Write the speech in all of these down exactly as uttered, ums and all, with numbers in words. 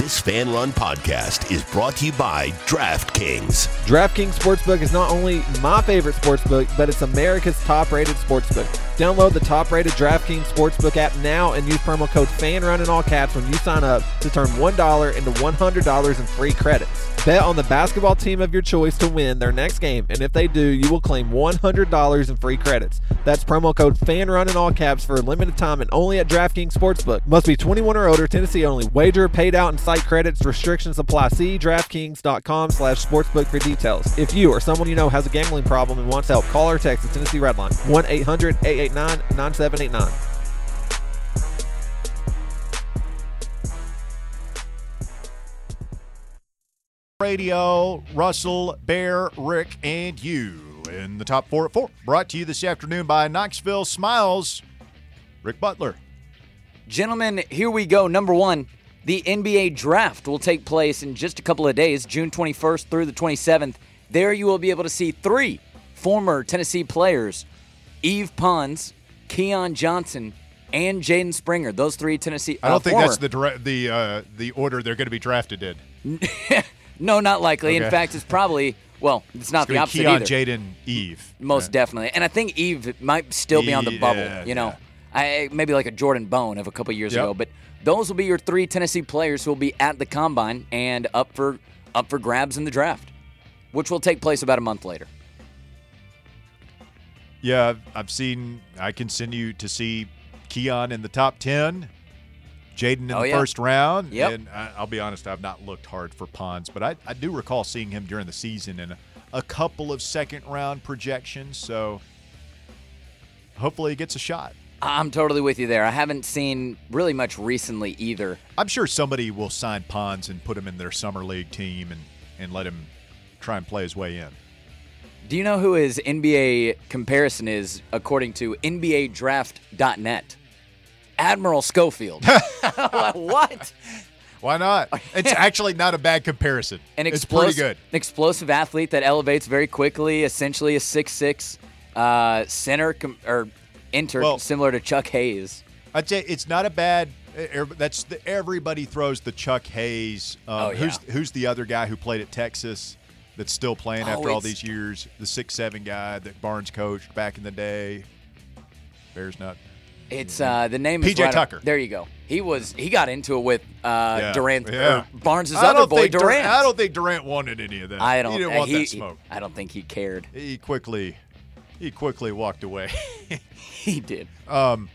This Fan Run podcast is brought to you by DraftKings. DraftKings Sportsbook is not only my favorite sportsbook, but it's America's top-rated sportsbook. Download the top-rated DraftKings Sportsbook app now and use promo code FANRUN in all caps when you sign up to turn one dollar into one hundred dollars in free credits. Bet on the basketball team of your choice to win their next game, and if they do, you will claim one hundred dollars in free credits. That's promo code FANRUN in all caps for a limited time and only at DraftKings Sportsbook. Must be twenty-one or older, Tennessee only. Wager paid out in site credits. Restrictions apply. See DraftKings.com slash sportsbook for details. If you or someone you know has a gambling problem and wants help, call or text the Tennessee Red Line, one eight hundred eight eight nine nine seven eight nine. Radio, Russell, Bear, Rick, and you in the top four at four. Brought to you this afternoon by Knoxville Smiles. Rick Butler. Gentlemen, here we go. Number one, the N B A draft will take place in just a couple of days, June twenty-first through the twenty-seventh. There you will be able to see three former Tennessee players, Yves Pons, Keon Johnson, and Jaden Springer. Those three Tennessee uh, I don't think former. that's the dire- the uh, the order they're going to be drafted in. No, not likely. Okay. In fact, it's probably, well, it's not It's the gonna be opposite Keon, either. Jaden, Eve. Most Yeah. definitely. And I think Eve might still be on the bubble, Yeah, you know. yeah. I maybe like a Jordan Bone of a couple years Yep. ago. But those will be your three Tennessee players who will be at the Combine and up for up for grabs in the draft, which will take place about a month later. Yeah, I've- I've seen, I continue to see Keon in the top ten, Jaden in Oh, the yeah. first round. Yep. And I, I'll be honest, I've not looked hard for Pons, but I, I do recall seeing him during the season in a, a couple of second round projections. So hopefully he gets a shot. I'm totally with you there. I haven't seen really much recently either. I'm sure somebody will sign Pons and put him in their summer league team and, and let him try and play his way in. Do you know who his N B A comparison is according to N B A draft dot net? Admiral Schofield. What? Why not? It's actually not a bad comparison. An it's explos- pretty good. An explosive athlete that elevates very quickly, essentially a six six uh, center com- or enter, Well- similar to Chuck Hayes. I'd say it's not a bad. er, That's the, everybody throws the Chuck Hayes. Um, Oh, yeah. Who's who's the other guy who played at Texas that's still playing Oh, after all it's- these years? The six seven guy that Barnes coached back in the day. Bears not. It's uh, the name is P J right up- Tucker. There you go. He was he got into it with uh, Yeah, Durant, yeah. or Barnes' I other don't boy think Dur- Durant. I don't think Durant wanted any of that. I don't. He didn't uh, want he, that smoke. I don't think he cared. He quickly, he quickly walked away. He did. Um,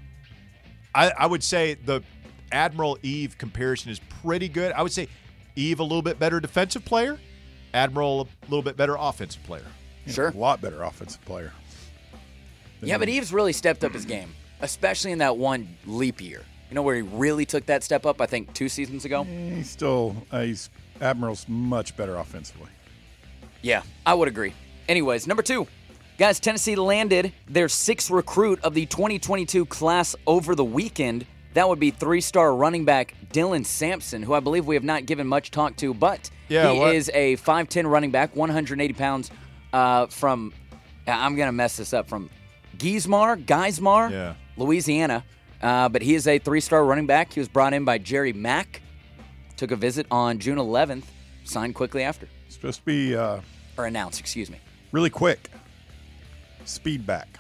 I, I would say the Admiral Eve comparison is pretty good. I would say Eve a little bit better defensive player, Admiral a little bit better offensive player. Sure. A lot better offensive player. Yeah, but Eves really stepped up his game, especially in that one leap year. You know where he really took that step up? I think two seasons ago. He's still, uh, he's Admiral's much better offensively. Yeah, I would agree. Anyways, number two. Guys, Tennessee landed their sixth recruit of the twenty twenty-two class over the weekend. That would be three-star running back Dylan Sampson, who I believe we have not given much talk to, but Yeah, he what? is a five ten running back, one hundred eighty pounds uh, from, I'm going to mess this up, from Geismar, Geismar, Yeah. Louisiana. Uh, but he is a three-star running back. He was brought in by Jerry Mack, took a visit on June eleventh, signed quickly after, It's supposed to be uh, or announced, excuse me. really quick. Speed back.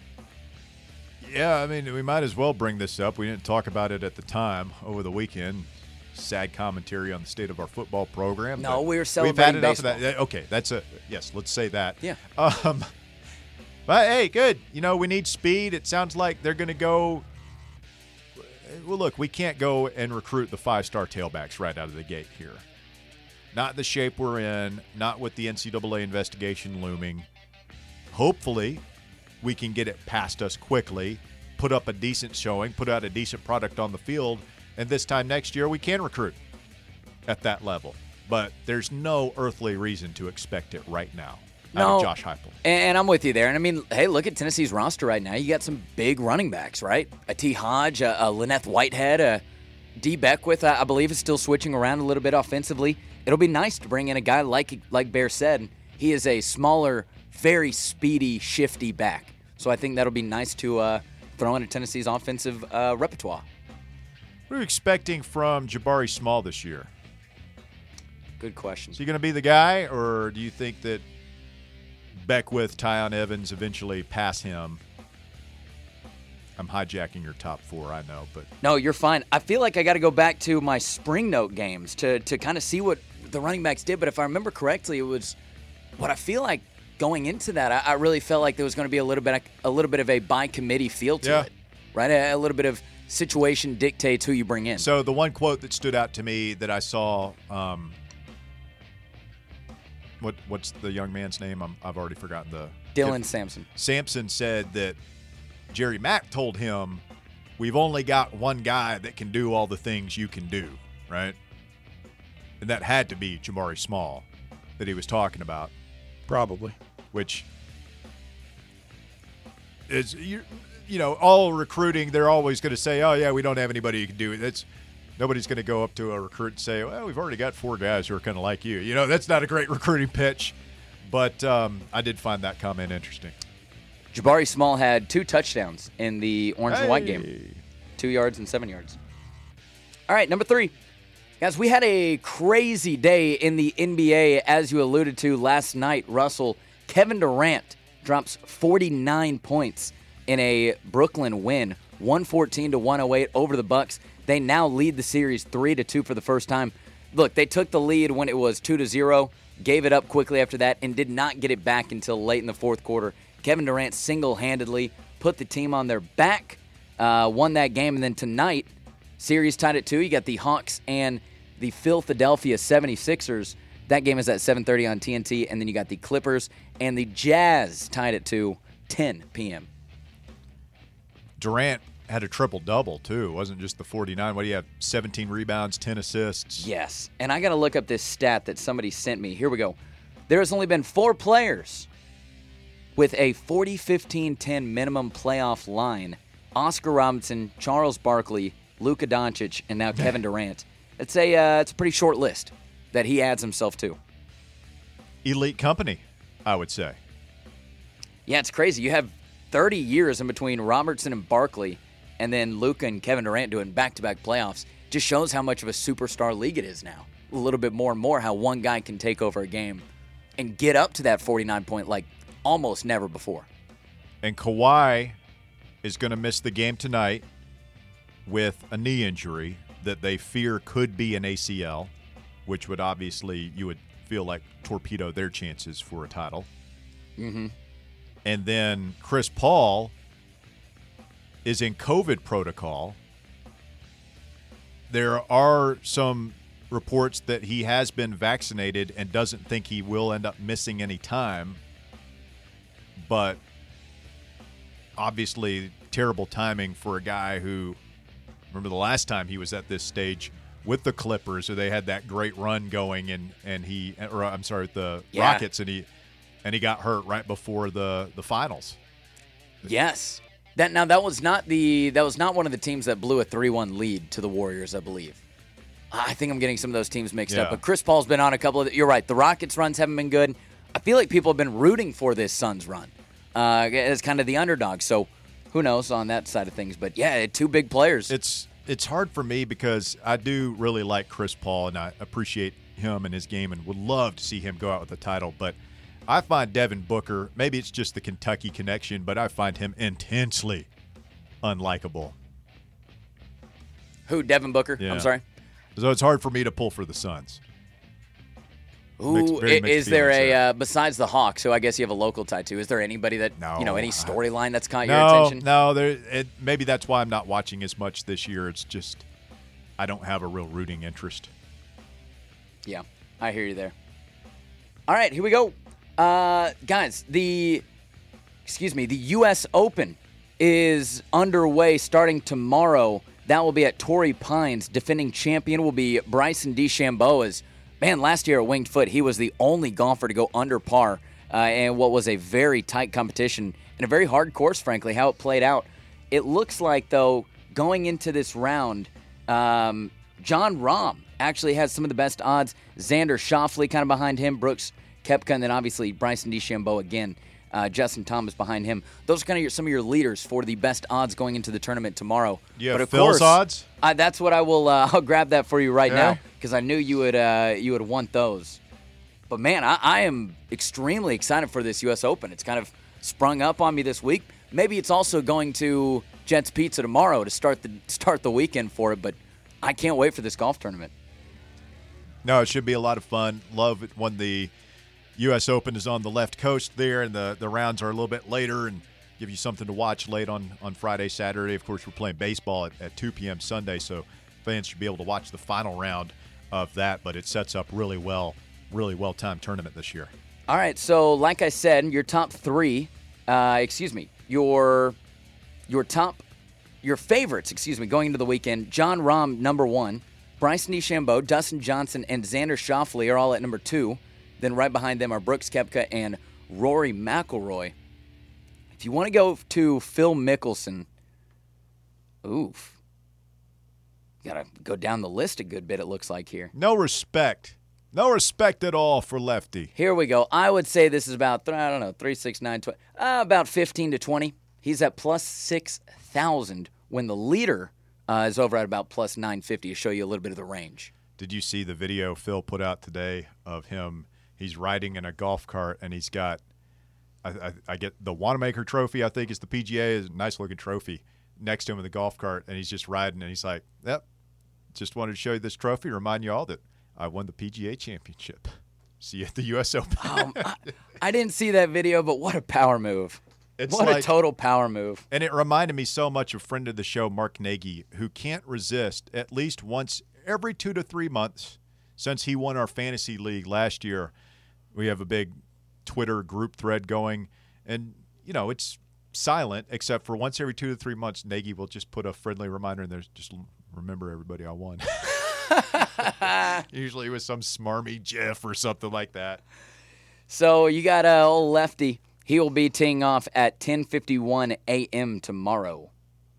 Yeah, I mean, we might as well bring this up. We didn't talk about it at the time over the weekend. Sad commentary on the state of our football program. No, but we were We've celebrating had enough baseball. of that. Okay, that's a yes. Let's say that. Yeah. Um, but hey, good. You know, we need speed. It sounds like they're going to go. Well, look, we can't go and recruit the five-star tailbacks right out of the gate here. Not the shape we're in. Not with the N C double A investigation looming. Hopefully, we can get it past us quickly, put up a decent showing, put out a decent product on the field, and this time next year we can recruit at that level. But there's no earthly reason to expect it right now out No. of Josh Heupel. And I'm with you there. And I mean, hey, look at Tennessee's roster right now. You got some big running backs, right? A T. Hodge, a, a Lynette Whitehead, a D. Beckwith, I, I believe, is still switching around a little bit offensively. It'll be nice to bring in a guy like like Bear said. He is a smaller, very speedy, shifty back. So I think that'll be nice to uh, throw into Tennessee's offensive uh, repertoire. What are you expecting from Jabari Small this year? Good question. Is he going to be the guy, or do you think that Beckwith, Tyon Evans eventually pass him? I'm hijacking your top four, I know, but No, you're fine. I feel like I got to go back to my spring note games to to kind of see what the running backs did. But if I remember correctly, it was what I feel like going into that. I, I really felt like there was going to be a little bit a little bit of a by committee feel to Yeah. it, right? A, a little bit of situation dictates who you bring in. So the one quote that stood out to me that I saw, um, what what's the young man's name? I'm, I've already forgotten the Dylan Sampson. Sampson said that Jerry Mack told him, "We've only got one guy that can do all the things you can do," right? And that had to be Jabari Small that he was talking about, Probably. which is you, you know, all recruiting. They're always going to say, "Oh yeah, we don't have anybody who can do it." That's nobody's going to go up to a recruit and say, "Well, we've already got four guys who are kind of like you." You know, that's not a great recruiting pitch. But um, I did find that comment interesting. Jabari Small had two touchdowns in the orange and white game. Hey. Two yards and seven yards. All right, number three. Guys, we had a crazy day in the N B A, as you alluded to last night, Russell. Kevin Durant drops forty-nine points in a Brooklyn win, one fourteen to one oh eight over the Bucks. They now lead the series three to two for the first time. Look, they took the lead when it was two to zero, gave it up quickly after that, and did not get it back until late in the fourth quarter. Kevin Durant single-handedly put the team on their back, uh, won that game, and then tonight, series tied at two. You got the Hawks and the Philadelphia seventy-sixers. That game is at seven thirty on T N T. And then you got the Clippers and the Jazz tied at two, ten p.m. Durant had a triple-double, too. It wasn't just the forty-nine. What do you have? seventeen rebounds, ten assists. Yes. And I got to look up this stat that somebody sent me. Here we go. There has only been four players with a forty fifteen ten minimum playoff line. Oscar Robinson, Charles Barkley, Luka Doncic, and now Kevin Durant. It's a uh, it's a pretty short list that he adds himself to. Elite company, I would say. Yeah, it's crazy. You have thirty years in between Robertson and Barkley, and then Luka and Kevin Durant doing back-to-back playoffs. Just shows how much of a superstar league it is now. A little bit more and more how one guy can take over a game and get up to that forty-nine point like almost never before. And Kawhi is going to miss the game tonight with a knee injury that they fear could be an A C L, which would obviously, you would feel like, torpedo their chances for a title. Mm-hmm. And then Chris Paul is in COVID protocol. There are some reports that he has been vaccinated and doesn't think he will end up missing any time. But obviously, terrible timing for a guy who, remember the last time he was at this stage with the Clippers, so they had that great run going, and and he, or I'm sorry, the Yeah. Rockets, and he and he got hurt right before the the finals. Yes. That now that was not the that was not one of the teams that blew a three one lead to the Warriors, I believe. I think I'm getting some of those teams mixed up. Yeah. But Chris Paul's been on a couple of the, you're right. The Rockets runs haven't been good. I feel like people have been rooting for this Suns run uh, as kind of the underdog. So who knows on that side of things? But yeah, two big players. It's it's hard for me because I do really like Chris Paul, and I appreciate him and his game and would love to see him go out with a title. But I find Devin Booker, maybe it's just the Kentucky connection, but I find him intensely unlikable. Who, Devin Booker? Yeah. I'm sorry. So it's hard for me to pull for the Suns. Who Mixed- very i- mixed is there feelings a there. uh, besides the Hawks? Who I guess you have a local tie to? Is there anybody that No, you know any I- storyline that's caught your No, attention? no, there. It, maybe that's why I'm not watching as much this year. It's just I don't have a real rooting interest. Yeah, I hear you there. All right, here we go. Uh, guys, the, excuse me, the U S Open is underway starting tomorrow. That will be at Torrey Pines. Defending champion will be Bryson DeChambeau. As, man, last year at Winged Foot, he was the only golfer to go under par uh, in what was a very tight competition and a very hard course, frankly, how it played out. It looks like, though, going into this round, um, John Rahm actually has some of the best odds. Xander Schauffele kind of behind him, Brooks Koepka, and then obviously Bryson DeChambeau again. Uh, Justin Thomas behind him. Those are kind of your, some of your leaders for the best odds going into the tournament tomorrow. You have but of Phil's course, odds? I, that's what I will. Uh, I'll grab that for you right Yeah. now because I knew you would. Uh, you would want those. But man, I, I am extremely excited for this U S Open. It's kind of sprung up on me this week. Maybe it's also going to Jets Pizza tomorrow to start the start the weekend for it. But I can't wait for this golf tournament. No, it should be a lot of fun. Love it when the U S Open is on the left coast there, and the, the rounds are a little bit later and give you something to watch late on, on Friday, Saturday. Of course, we're playing baseball at, at two p.m. Sunday, so fans should be able to watch the final round of that, but it sets up really well, really well-timed tournament this year. All right, so like I said, your top three, uh, excuse me, your your top, your favorites, excuse me, going into the weekend, John Rahm, number one, Bryson DeChambeau, Dustin Johnson, and Xander Schauffele are all at number two. Then right behind them are Brooks Koepka and Rory McIlroy. If you want to go to Phil Mickelson, oof. You got to go down the list a good bit, it looks like here. No respect. No respect at all for Lefty. Here we go. I would say this is about, I don't know, three, six, nine, twelve, uh, about fifteen to twenty. He's at plus six thousand when the leader uh, is over at about plus nine fifty to show you a little bit of the range. Did you see the video Phil put out today of him? He's riding in a golf cart, and he's got, I, I, I get the Wanamaker trophy, I think is the P G A, is a nice-looking trophy, next to him in the golf cart, and he's just riding, and he's like, yep, just wanted to show you this trophy, remind you all that I won the P G A championship. See you at the U S Open. um, I, I didn't see that video, but what a power move. It's what like, a total power move. And it reminded me so much of friend of the show, Mark Nagy, who can't resist at least once every two to three months since he won our fantasy league last year. We have a big Twitter group thread going, and, you know, it's silent except for once every two to three months, Nagy will just put a friendly reminder in there, just remember everybody I won. Usually with some smarmy gif or something like that. So you got uh, old Lefty. He will be teeing off at ten fifty-one a.m. tomorrow.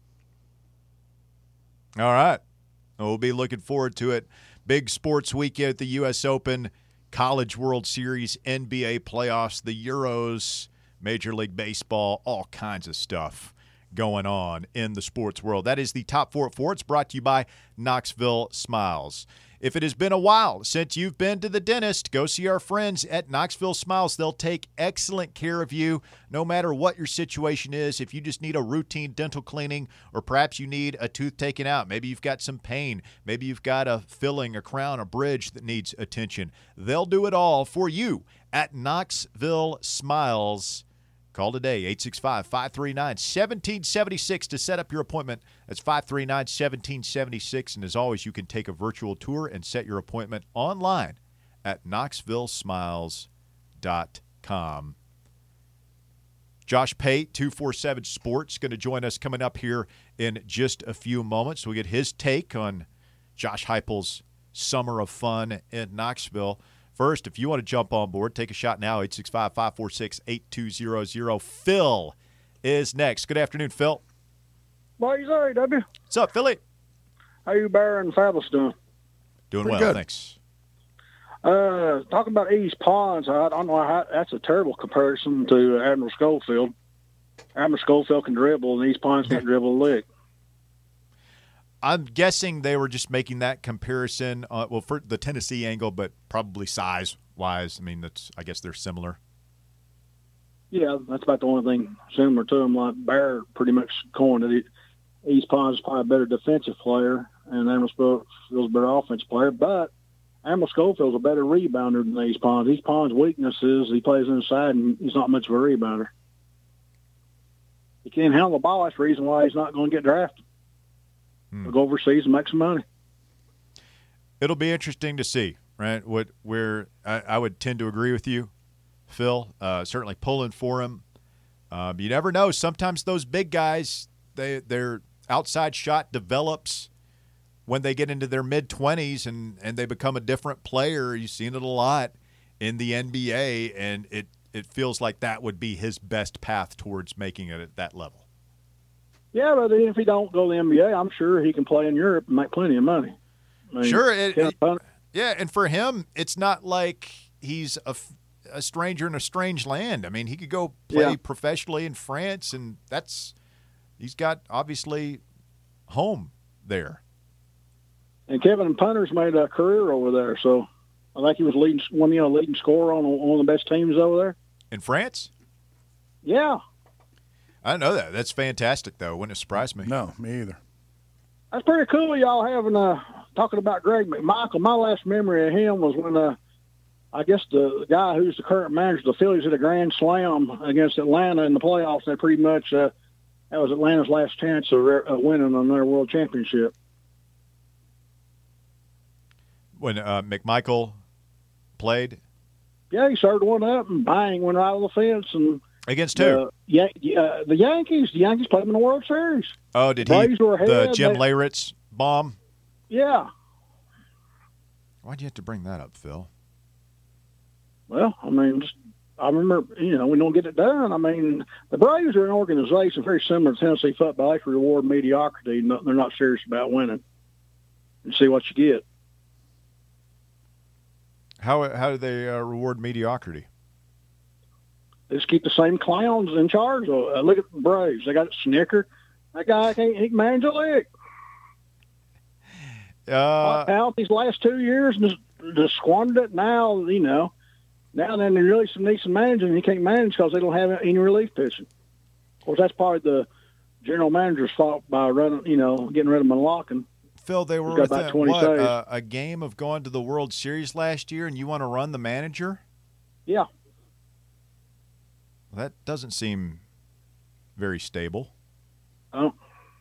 All right. We'll be looking forward to it. Big sports weekend at the U S Open, College World Series, N B A playoffs, the Euros, Major League Baseball, all kinds of stuff going on in the sports world. That is the Top Four at Four. It's brought to you by Knoxville Smiles. If it has been a while since you've been to the dentist, go see our friends at Knoxville Smiles. They'll take excellent care of you no matter what your situation is. If you just need a routine dental cleaning, or perhaps you need a tooth taken out, maybe you've got some pain, maybe you've got a filling, a crown, a bridge that needs attention, they'll do it all for you at Knoxville Smiles. Call today, eight six five, five three nine, one seven seven six to set up your appointment. That's five three nine, one seven seven six. And as always, you can take a virtual tour and set your appointment online at knoxville smiles dot com. Josh Pate, two forty-seven Sports, going to join us coming up here in just a few moments. We'll get his take on Josh Heupel's summer of fun in Knoxville. First, if you want to jump on board, take a shot now, eight six five, five four six, eight two zero zero. Phil is next. Good afternoon, Phil. Boys, sorry, W. What's up, Philly? How you, Bear and Fabulous doing? Doing Pretty well, good. thanks. Uh, talking about East Ponds, I don't know how that's a terrible comparison to Admiral Schofield. Admiral Schofield can dribble, and East Ponds can't dribble a lick. I'm guessing they were just making that comparison, uh, well, for the Tennessee angle, but probably size-wise. I mean, that's. I guess they're similar. Yeah, that's about the only thing similar to him. Like Bear pretty much coined it. East Ponds is probably a better defensive player, and Admiral Schofield's a better offensive player, but Admiral Schofield's a better rebounder than East Ponds. East Ponds' weakness is he plays inside, and he's not much of a rebounder. He can't handle the ball. That's the reason why he's not going to get drafted. Hmm. He'll go overseas and make some money. It'll be interesting to see, right? What where I, I would tend to agree with you, Phil. Uh, certainly pulling for him. Um, you never know. Sometimes those big guys, they their outside shot develops when they get into their mid twenties and and they become a different player. You've seen it a lot in the N B A, and it it feels like that would be his best path towards making it at that level. Yeah, but if he don't go to the N B A, I'm sure he can play in Europe and make plenty of money. I mean, Sure. It, yeah, it, yeah, and for him, it's not like he's a a stranger in a strange land. I mean, he could go play Yeah. professionally in France, and that's he's got obviously home there. And Kevin Punter's made a career over there, so I think he was leading one, you know, leading scorer on one of the best teams over there. In France? Yeah, I don't know that. That's fantastic, though. Wouldn't it surprise me? No, me either. that's pretty cool. Y'all having uh talking about Greg McMichael. My last memory of him was when uh I guess the guy who's the current manager of the Phillies hit a grand slam against Atlanta in the playoffs. They pretty much uh, that was Atlanta's last chance of uh, winning another world championship. When uh, McMichael played Yeah, he served one up and bang went right over the fence and. against who? Uh, Yan- uh, the Yankees. The Yankees played them in the World Series. oh, did he? Braves were ahead. The Jim They- Leyritz bomb? Yeah. Why'd you have to bring that up, Phil? Well, I mean, just, I remember, you know, we don't get it done. I mean, the Braves are an organization very similar to Tennessee football. They reward mediocrity. No, they're not serious about winning. And see what you get. How how do they uh, reward mediocrity? They just keep the same clowns in charge. Uh, look at the Braves. They got Snicker. That guy can't he can manage a lick. Uh, out these last two years and just, just squandered it. Now, you know, now then they really some need some managing. He can't manage because they don't have any relief pitching. Of course, that's probably the general manager's fault by running, you know, getting rid of Malockin. Phil, they were He's got within, about twenty what, saves. uh, a game of going to the World Series last year, and you want to run the manager? Yeah. That doesn't seem very stable. Oh.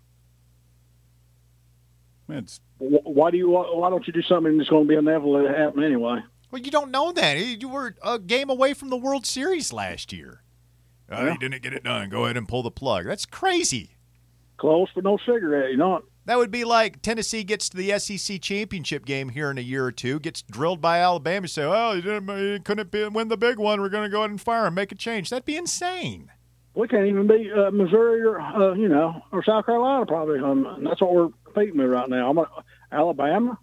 It's Wh- Why do you? Why don't you do something that's going to be inevitable to happen anyway? Well, you don't know that. You were a game away from the World Series last year. Oh, Yeah. you didn't get it done. Go ahead and pull the plug. That's crazy. Close but no cigarette. You know what? That would be like Tennessee gets to the S E C championship game here in a year or two, gets drilled by Alabama, and say, "Oh, you didn't, you couldn't be, win the big one. We're going to go ahead and fire him, make a change." That'd be insane. We can't even beat uh, Missouri or uh, you know or South Carolina probably. Um, and that's what we're competing with right now. I'm a, Alabama.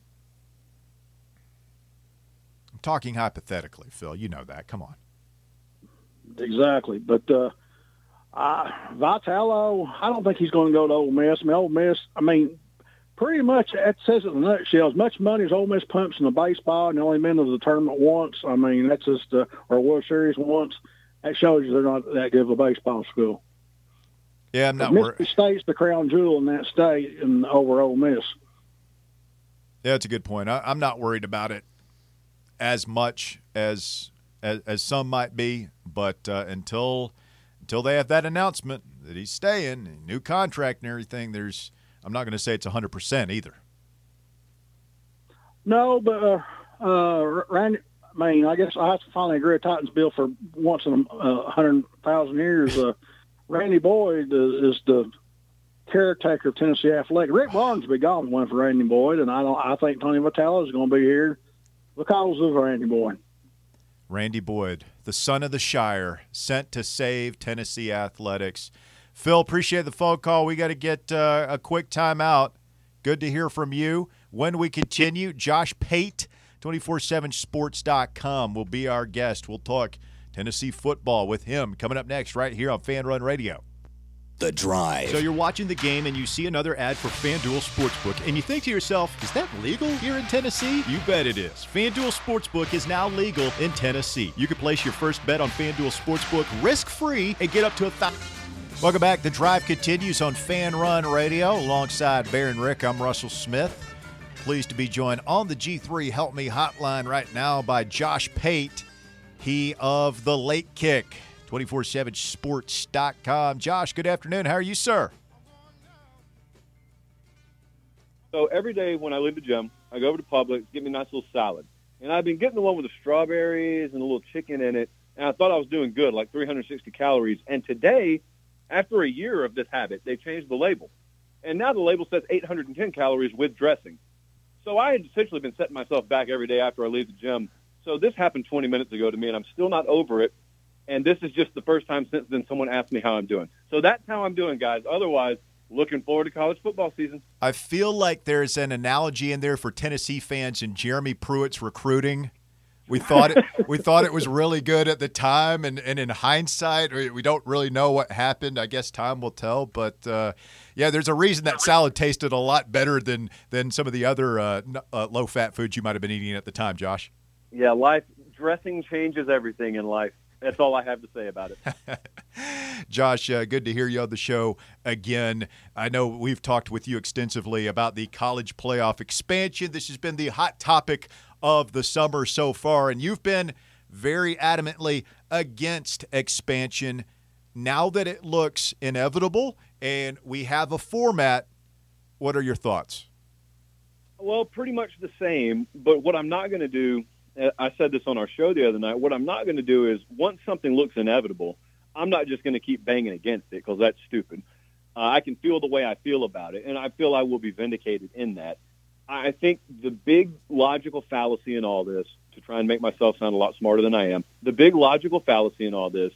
I'm talking hypothetically, Phil. You know that. Come on. Exactly, but uh, I, Vitello, I don't think he's going to go to Ole Miss. I mean, Ole Miss. I mean, pretty much that says it in a nutshell. As much money as Ole Miss pumps in the baseball, and they only been to the tournament once. I mean, that's just uh, or World Series once. That shows you they're not that good of a baseball school. Yeah, I'm not Mississippi worried. State's the crown jewel in that state, and over Ole Miss. Yeah, that's a good point. I, I'm not worried about it as much as as, as some might be, but uh, until until they have that announcement that he's staying, new contract and everything, there's I'm not going to say it's one hundred percent either. No, but uh, uh, Randy. I mean, I guess I have to finally agree with Titans Bill for once in a uh, hundred thousand years. Uh, Randy Boyd is, is the caretaker of Tennessee Athletic. Rick Barnes will be gone one for Randy Boyd, and I don't. I think Tony Vitello is going to be here because of Randy Boyd. Randy Boyd, the son of the Shire, sent to save Tennessee Athletics. Phil, appreciate the phone call. We got to get uh, a quick timeout. Good to hear from you. When we continue, Josh Pate, two forty-seven sports dot com, will be our guest. We'll talk Tennessee football with him coming up next right here on Fan Run Radio. The Drive. So you're watching the game and you see another ad for FanDuel Sportsbook, and you think to yourself, is that legal here in Tennessee? You bet it is. FanDuel Sportsbook is now legal in Tennessee. You can place your first bet on FanDuel Sportsbook risk-free and get up to a thousand. Welcome back. The Drive continues on Fan Run Radio alongside Bear and Rick. I'm Russell Smith. Pleased to be joined on the G three Help Me hotline right now by Josh Pate, he of the Late Kick. two forty-seven sports dot com. Josh, good afternoon. How are you, sir? So every day when I leave the gym, I go over to Publix, get me a nice little salad. And I've been getting the one with the strawberries and a little chicken in it, and I thought I was doing good, like three hundred sixty calories. And today, after a year of this habit, they changed the label. And now the label says eight hundred ten calories with dressing. So I had essentially been setting myself back every day after I leave the gym. So this happened twenty minutes ago to me, and I'm still not over it. And this is just the first time since then someone asked me how I'm doing. So that's how I'm doing, guys. Otherwise, looking forward to college football season. I feel like there's an analogy in there for Tennessee fans and Jeremy Pruitt's recruiting, We thought it. We thought it was really good at the time, and, and in hindsight, we we don't really know what happened. I guess time will tell. But uh, yeah, there's a reason that salad tasted a lot better than than some of the other uh, uh, low-fat foods you might have been eating at the time, Josh. Yeah, life dressing changes everything in life. That's all I have to say about it. Josh, uh, good to hear you on the show again. I know we've talked with you extensively about the college playoff expansion. This has been the hot topic of the summer so far, and you've been very adamantly against expansion. Now that it looks inevitable and we have a format, what are your thoughts? Well, pretty much the same, but what I'm not going to do, I said this on our show the other night, what I'm not going to do is once something looks inevitable, I'm not just going to keep banging against it because that's stupid. Uh, I can feel the way I feel about it, and I feel I will be vindicated in that. I think the big logical fallacy in all this, to try and make myself sound a lot smarter than I am, the big logical fallacy in all this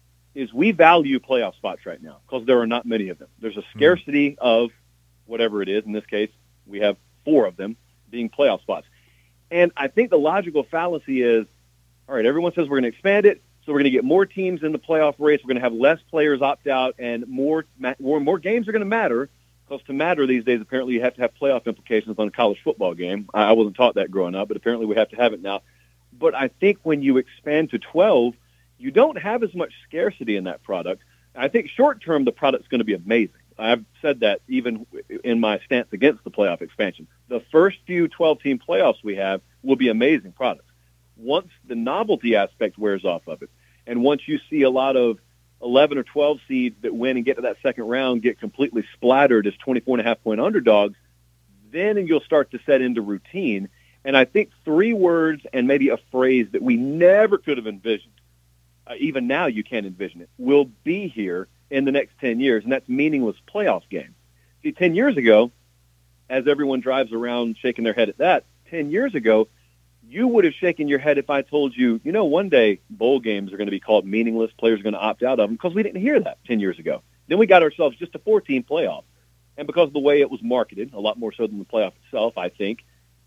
is we value playoff spots right now because there are not many of them. There's a scarcity mm-hmm. of whatever it is. In this case, we have four of them being playoff spots. And I think the logical fallacy is, all right, everyone says we're going to expand it, so we're going to get more teams in the playoff race. We're going to have less players opt out, and more more, more games are going to matter. Because to matter these days, apparently you have to have playoff implications on a college football game. I wasn't taught that growing up, but apparently we have to have it now. But I think when you expand to twelve, you don't have as much scarcity in that product. I think short-term, the product's going to be amazing. I've said that even in my stance against the playoff expansion. The first few twelve-team playoffs we have will be amazing products. Once the novelty aspect wears off of it, and once you see a lot of eleven or twelve seeds that win and get to that second round get completely splattered as twenty-four and a half point underdogs, then you'll start to set into routine. And I think three words and maybe a phrase that we never could have envisioned, uh, even now you can't envision it, will be here in the next ten years, and that's meaningless playoff game. See, ten years ago, as everyone drives around shaking their head at that, ten years ago, you would have shaken your head if I told you, you know, one day bowl games are going to be called meaningless, players are going to opt out of them, because we didn't hear that ten years ago. Then we got ourselves just a four-team playoff. And because of the way it was marketed, a lot more so than the playoff itself, I think,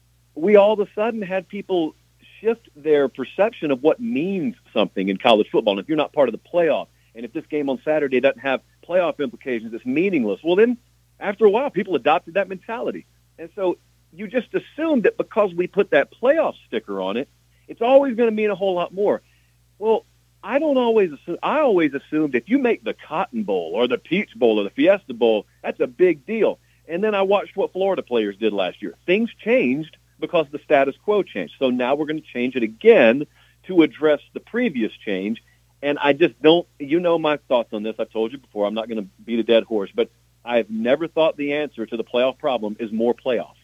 we all of a sudden had people shift their perception of what means something in college football. And if you're not part of the playoff, and if this game on Saturday doesn't have playoff implications, it's meaningless. Well, then, after a while, people adopted that mentality. And so you just assume that because we put that playoff sticker on it, it's always going to mean a whole lot more. Well, I don't always assume. I always assumed if you make the Cotton Bowl or the Peach Bowl or the Fiesta Bowl, that's a big deal. And then I watched what Florida players did last year. Things changed because the status quo changed. So now we're going to change it again to address the previous change. And I just don't, you know my thoughts on this. I've told you before. I'm not going to beat a dead horse. But I've never thought the answer to the playoff problem is more playoffs.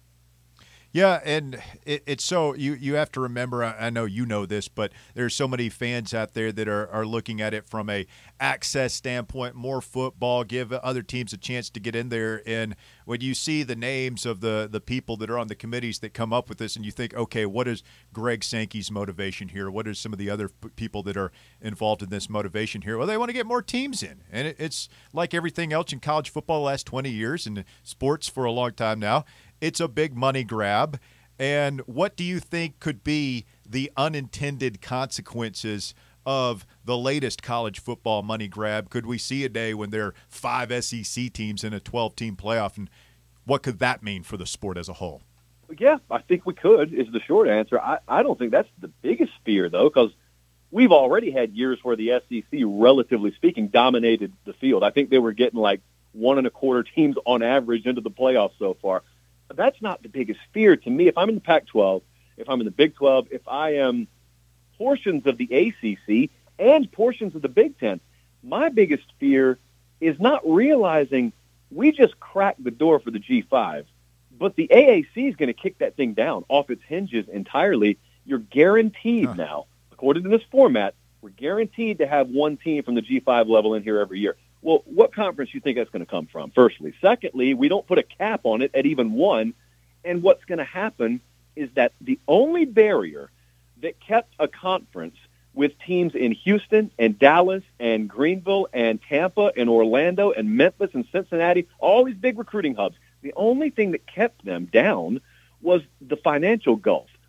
Yeah, and it, it's so you, you have to remember, I, I know you know this, but there's so many fans out there that are, are looking at it from a access standpoint, more football, give other teams a chance to get in there. And when you see the names of the, the people that are on the committees that come up with this and you think, okay, what is Greg Sankey's motivation here? What are some of the other p- people that are involved in this motivation here? Well, they want to get more teams in. And it, it's like everything else in college football the last twenty years and sports for a long time now. It's a big money grab. And what do you think could be the unintended consequences of the latest college football money grab? Could we see a day when there are five S E C teams in a twelve-team playoff? And what could that mean for the sport as a whole? Yeah, I think we could is the short answer. I, I don't think that's the biggest fear, though, because we've already had years where the S E C, relatively speaking, dominated the field. I think they were getting like one and a quarter teams on average into the playoffs so far. That's not the biggest fear to me. If I'm in the Pac twelve, if I'm in the Big twelve, if I am portions of the A C C and portions of the Big Ten, my biggest fear is not realizing we just cracked the door for the G five, but the A A C is going to kick that thing down off its hinges entirely. You're guaranteed huh. now, according to this format, we're guaranteed to have one team from the G five level in here every year. Well, what conference do you think that's going to come from, firstly? Secondly, we don't put a cap on it at even one. And what's going to happen is that the only barrier that kept a conference with teams in Houston and Dallas and Greenville and Tampa and Orlando and Memphis and Cincinnati, all these big recruiting hubs, the only thing that kept them down was the financial gulf.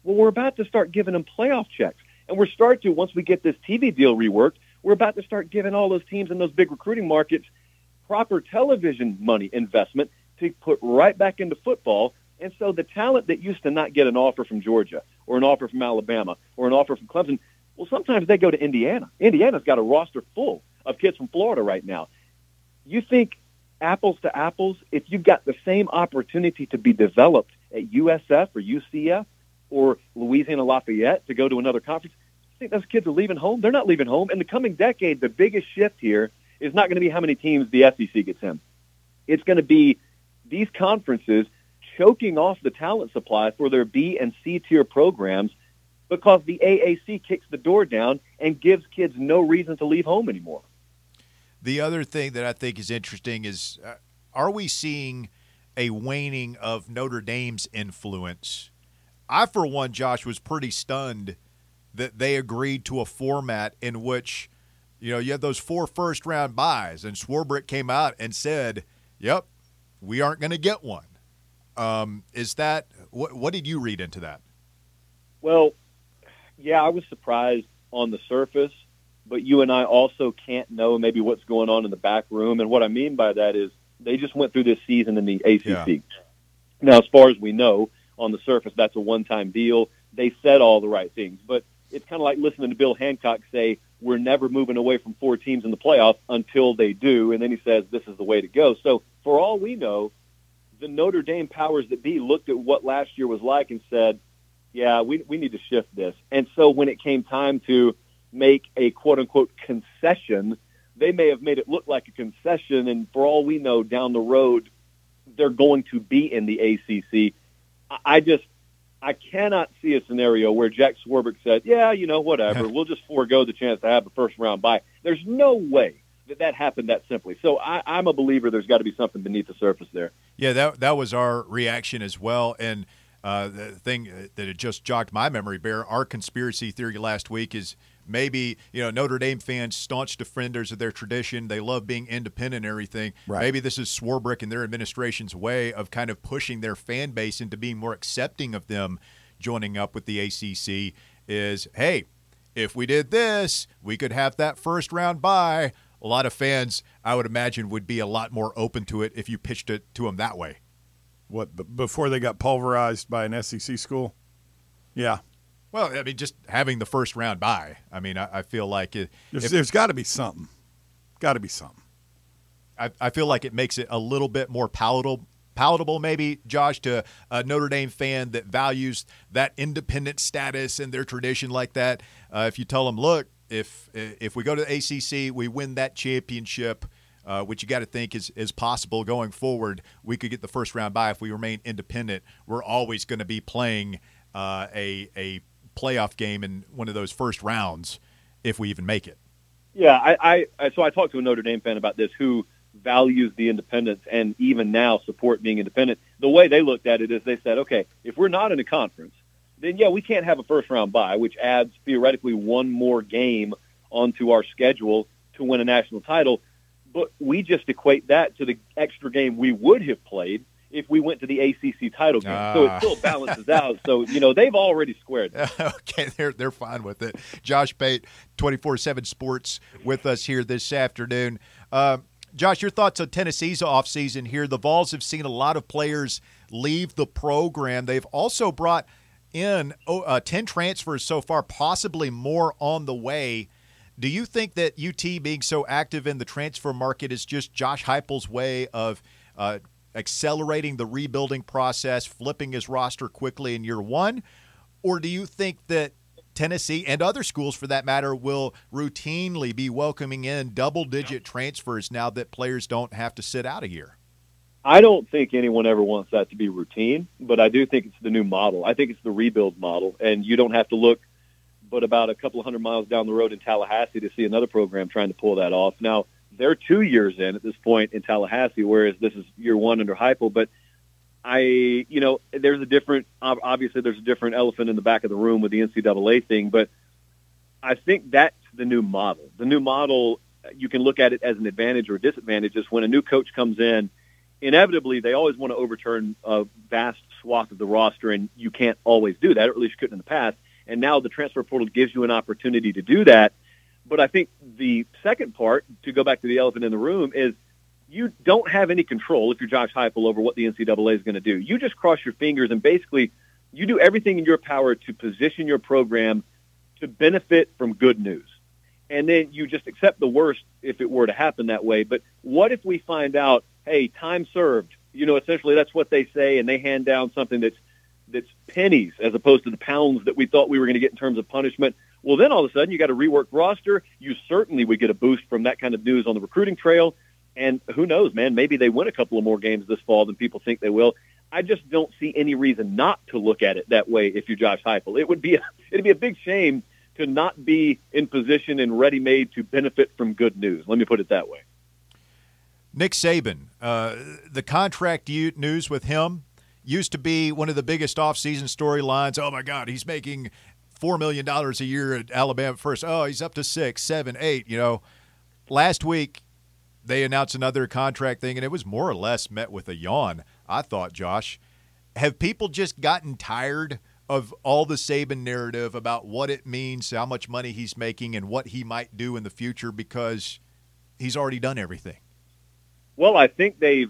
Well, we're about to start giving them playoff checks. And we're start to, once we get this T V deal reworked, we're about to start giving all those teams in those big recruiting markets proper television money investment to put right back into football. And so the talent that used to not get an offer from Georgia or an offer from Alabama or an offer from Clemson, well, sometimes they go to Indiana. Indiana's got a roster full of kids from Florida right now. You think apples to apples, if you've got the same opportunity to be developed at U S F or U C F or Louisiana Lafayette to go to another conference, you think those kids are leaving home? They're not leaving home. In the coming decade, the biggest shift here is not going to be how many teams the S E C gets in. It's going to be these conferences choking off the talent supply for their B and C tier programs because the A A C kicks the door down and gives kids no reason to leave home anymore. The other thing that I think is interesting is, uh, are we seeing a waning of Notre Dame's influence? I, for one, Josh, was pretty stunned that they agreed to a format in which, you know, you had those four first-round buys, and Swarbrick came out and said, yep, we aren't going to get one. Um, is that what, – what did you read into that? Well, yeah, I was surprised on the surface, but you and I also can't know maybe what's going on in the back room. And what I mean by that is they just went through this season in the A C C. Yeah. Now, as far as we know, on the surface, that's a one-time deal. They said all the right things. But it's kind of like listening to Bill Hancock say, we're never moving away from four teams in the playoffs until they do. And then he says, this is the way to go. So for all we know, the Notre Dame powers that be looked at what last year was like and said, yeah, we we need to shift this. And so when it came time to make a quote-unquote concession, they may have made it look like a concession, and for all we know, down the road, they're going to be in the A C C. I just I cannot see a scenario where Jack Swarbrick said, yeah, you know, whatever, we'll just forego the chance to have a first-round bye. There's no way that that happened that simply. So I, I'm a believer there's got to be something beneath the surface there. Yeah, that that was our reaction as well. And uh, the thing that had just jogged my memory, Bear, our conspiracy theory last week is maybe, you know, Notre Dame fans, staunch defenders of their tradition, they love being independent and everything. Right. Maybe this is Swarbrick and their administration's way of kind of pushing their fan base into being more accepting of them joining up with the A C C is, hey, if we did this, we could have that first round bye. A lot of fans, I would imagine, would be a lot more open to it if you pitched it to them that way. What, b- before they got pulverized by an S E C school? Yeah. Well, I mean, just having the first round bye. I mean, I, I feel like it. There's, if, there's got to be something. Got to be something. I, I feel like it makes it a little bit more palatable, palatable maybe, Josh, to a Notre Dame fan that values that independent status and their tradition like that. Uh, if you tell them, look, if if we go to the A C C, we win that championship, uh, which you got to think is, is possible going forward, we could get the first round bye if we remain independent. We're always going to be playing uh, a a playoff game in one of those first rounds if we even make it. Yeah, I, I so I talked to a Notre Dame fan about this who values the independence and even now support being independent. The way they looked at it is they said, okay, if we're not in a conference, then, yeah, we can't have a first-round bye, which adds theoretically one more game onto our schedule to win a national title. But we just equate that to the extra game we would have played if we went to the A C C title game. Uh. So it still balances out. So, you know, they've already squared that. Okay, they're they're fine with it. Josh Pate, twenty-four seven Sports, with us here this afternoon. Uh, Josh, your thoughts on Tennessee's offseason here. The Vols have seen a lot of players leave the program. They've also brought in oh, uh, ten transfers so far, possibly more on the way. Do you think that U T being so active in the transfer market is just Josh Heupel's way of uh, accelerating the rebuilding process, flipping his roster quickly in year one? Or do you think that Tennessee and other schools, for that matter, will routinely be welcoming in double-digit transfers now that players don't have to sit out a year? I don't think anyone ever wants that to be routine, but I do think it's the new model. I think it's the rebuild model, and you don't have to look but about a couple of hundred miles down the road in Tallahassee to see another program trying to pull that off. Now, they're two years in at this point in Tallahassee, whereas this is year one under Heupel, but I, you know, there's a different, obviously there's a different elephant in the back of the room with the N C double A thing, but I think that's the new model. The new model, you can look at it as an advantage or disadvantage, is when a new coach comes in, inevitably they always want to overturn a vast swath of the roster, and you can't always do that, or at least you couldn't in the past. And now the transfer portal gives you an opportunity to do that. But I think the second part, to go back to the elephant in the room, is you don't have any control if you're Josh Heupel over what the N C double A is going to do. You just cross your fingers and basically you do everything in your power to position your program to benefit from good news. And then you just accept the worst if it were to happen that way. But what if we find out, hey, time served? You know, essentially that's what they say, and they hand down something that's that's pennies as opposed to the pounds that we thought we were going to get in terms of punishment. Well, then all of a sudden you got a reworked roster. You certainly would get a boost from that kind of news on the recruiting trail. And who knows, man, maybe they win a couple of more games this fall than people think they will. I just don't see any reason not to look at it that way if you're Josh Heupel. It would be a, it'd be a big shame to not be in position and ready-made to benefit from good news. Let me put it that way. Nick Saban, uh, the contract news with him used to be one of the biggest off-season storylines. Oh, my God, he's making four million dollars a year at Alabama first. Oh, he's up to six, seven, eight, you know. Last week, they announced another contract thing, and it was more or less met with a yawn, I thought, Josh. Have people just gotten tired of all the Saban narrative about what it means, how much money he's making, and what he might do in the future because he's already done everything? Well, I think they've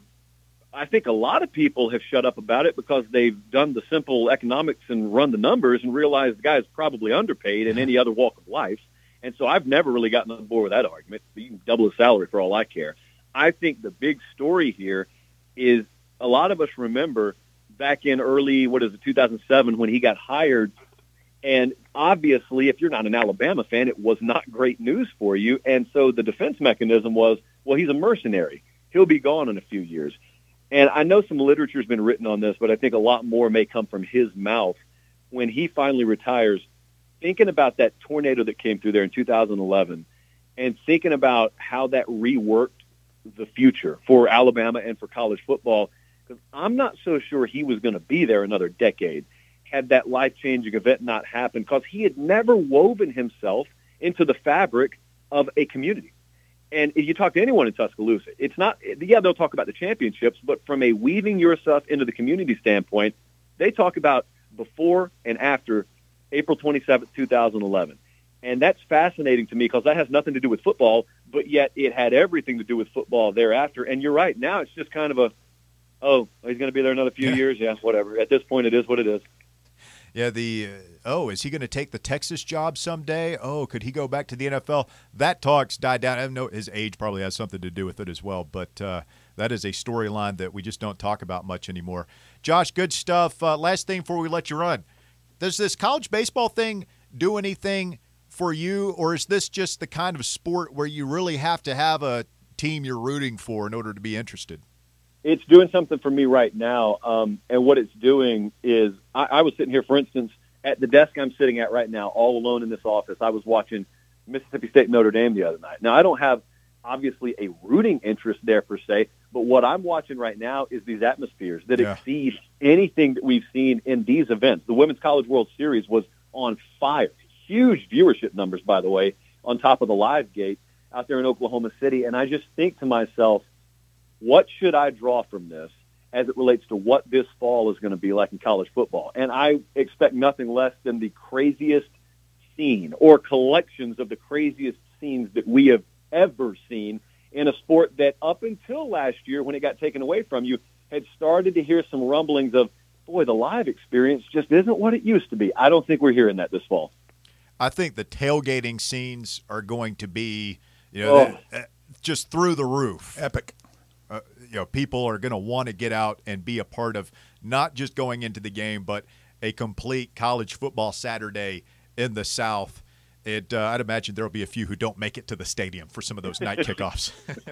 I think a lot of people have shut up about it because they've done the simple economics and run the numbers and realized the guy's probably underpaid in any other walk of life. And so I've never really gotten on board with that argument. You can double his salary for all I care. I think the big story here is a lot of us remember back in early, what is it, two thousand seven when he got hired. And obviously, if you're not an Alabama fan, it was not great news for you. And so the defense mechanism was, well, he's a mercenary. He'll be gone in a few years. And I know some literature has been written on this, but I think a lot more may come from his mouth when he finally retires. Thinking about that tornado that came through there in two thousand eleven and thinking about how that reworked the future for Alabama and for college football, because I'm not so sure he was going to be there another decade had that life-changing event not happened, because he had never woven himself into the fabric of a community. And if you talk to anyone in Tuscaloosa, it's not, yeah, they'll talk about the championships, but from a weaving yourself into the community standpoint, they talk about before and after April twenty-seventh, two thousand eleven. And that's fascinating to me because that has nothing to do with football, but yet it had everything to do with football thereafter. And you're right. Now it's just kind of a, oh, he's going to be there another few yeah. years. Yeah, whatever. At this point, it is what it is. Yeah, the, uh, oh, is he going to take the Texas job someday? Oh, could he go back to the N F L? That talk's died down. I know his age probably has something to do with it as well, but uh, that is a storyline that we just don't talk about much anymore. Josh, good stuff. Uh, last thing before we let you run. Does this college baseball thing do anything for you, or is this just the kind of sport where you really have to have a team you're rooting for in order to be interested? It's doing something for me right now, um, and what it's doing is I, I was sitting here, for instance, at the desk I'm sitting at right now, all alone in this office. I was watching Mississippi State Notre Dame the other night. Now, I don't have, obviously, a rooting interest there per se, but what I'm watching right now is these atmospheres that yeah. exceed anything that we've seen in these events. The Women's College World Series was on fire. Huge viewership numbers, by the way, on top of the live gate out there in Oklahoma City. And I just think to myself, what should I draw from this as it relates to what this fall is going to be like in college football? And I expect nothing less than the craziest scene or collections of the craziest scenes that we have ever seen in a sport that up until last year, when it got taken away from you, had started to hear some rumblings of, boy, the live experience just isn't what it used to be. I don't think we're hearing that this fall. I think the tailgating scenes are going to be, you know, oh. just through the roof. Epic. Uh, you know, people are going to want to get out and be a part of not just going into the game, but a complete college football Saturday in the South. It, uh, I'd imagine there will be a few who don't make it to the stadium for some of those night kickoffs.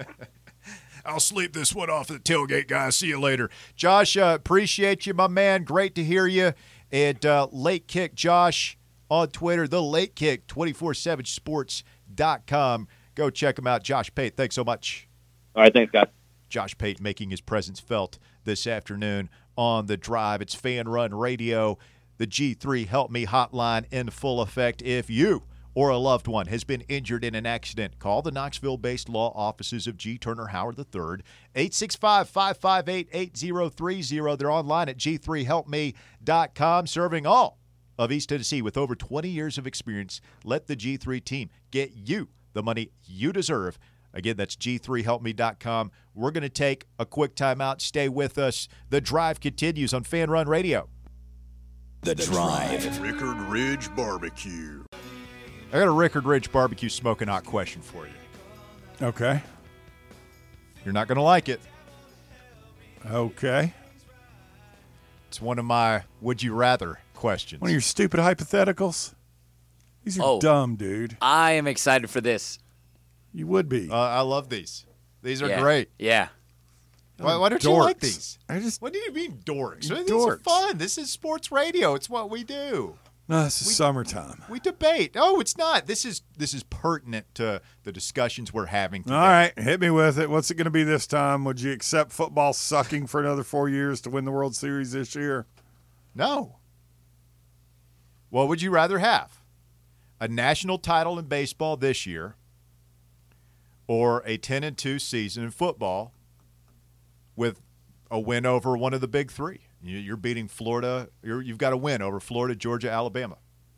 I'll sleep this one off at the tailgate, guys. See you later. Josh, uh, appreciate you, my man. Great to hear you. And uh, Late Kick Josh on Twitter, the Late Kick, two forty-seven sports dot com. Go check him out. Josh Pate, thanks so much. All right, thanks, guys. Josh Pate making his presence felt this afternoon on The Drive. It's Fan Run Radio, the G three Help Me hotline in full effect. If you or a loved one has been injured in an accident, call the Knoxville-based law offices of G. Turner Howard the third, eight six five, five five eight, eight zero three zero. They're online at g three help me dot com, serving all of East Tennessee with over twenty years of experience. Let the G three team get you the money you deserve. Again, that's g three help me dot com. We're going to take a quick timeout. Stay with us. The Drive continues on Fan Run Radio. The Drive. Rickard Ridge Barbecue. I got a Rickard Ridge Barbecue Smoking Hot question for you. Okay. You're not going to like it. Okay. It's one of my would you rather questions. One of your stupid hypotheticals? These are Oh. dumb, dude. I am excited for this. You would be. Uh, I love these. These are Yeah. great. Yeah. Why, why don't Dorks. you like these? I just What do you mean dorks? You These are dorks. fun. This is sports radio. It's what we do. no, this is summertime. We debate. Oh, it's not. This is this is pertinent to the discussions we're having today. All right, hit me with it. What's it going to be this time? Would you accept football sucking for another four years to win the World Series this year? No. What would you rather have? A national title in baseball this year or a ten and two season in football with a win over one of the big three? You- You're beating Florida. You're, you've got a win over Florida, Georgia, Alabama.